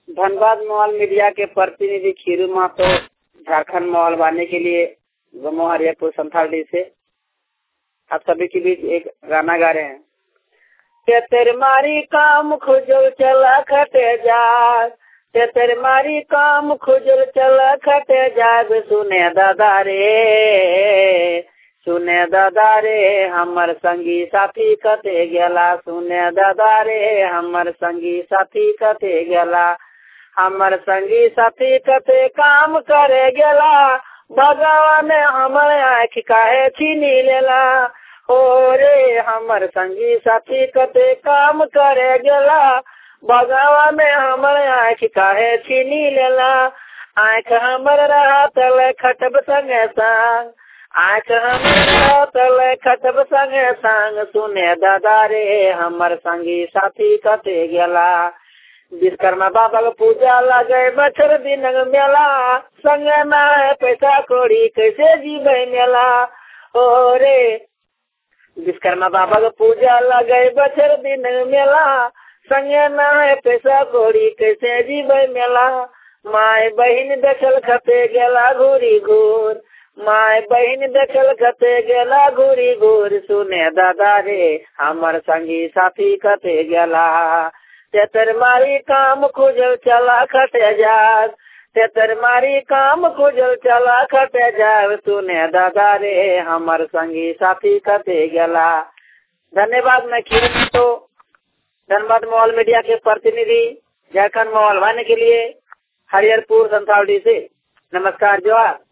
Dhanbad mall media के प्रतिनिधि खीरू Mahato Jharkhand mall वाने के लिए गमो हरियापुर संथाली से आप सभी के बीच एक गाना गा रहे हैं। तेरे मारी काम खुजल चला खटे जा, तेरे मारी काम खुजल चला खटे जाग, सुने दादा रे, सुने दादा रे हमर संगी साथी कते गेला, सुने दादा रे हमर संगी साथी कते गेला, हमर संगी साथी कते काम करे गेला, भगवान हमर आँख काहे छीनी लेला, हो रे हमर संगी साथी कते काम करे गेला, भगवान हमर आँख काहे छीनी लेला, आँख हमर रहत खटब संगे संग, आँख हमर तले खटब संगे संग, सुने दादा रे हमर संगी साथी कते गेला, विश्वकर्मा बाबा के पूजा लगे बछर दिन मेला, संग ना है पैसा कौड़ी कैसे जीवे मेला, ओ रे विश्वकर्मा बाबा के पूजा लगे बछर दिन मेला, संग ना है पैसा कौड़ी कैसे जीवे मेला, माय बहिन देखल खते गेला घूरी घूर, माय बहिन देखल खते गेला घूरी घूर, सुने दादा रे हमर संगी साथी कते गेला, तेतर मारी काम खुजल चला खटे जाग, तेतर मारी काम खुजल चला खटे जाग, सुने दादा रे हमर संगी साथी कते गेला। धन्यवाद। मैं खीरू तो धनबाद मॉल मीडिया के प्रतिनिधि झारखंड मॉल वाने के लिए हरिहरपुर संथावड़ी से नमस्कार जोहार।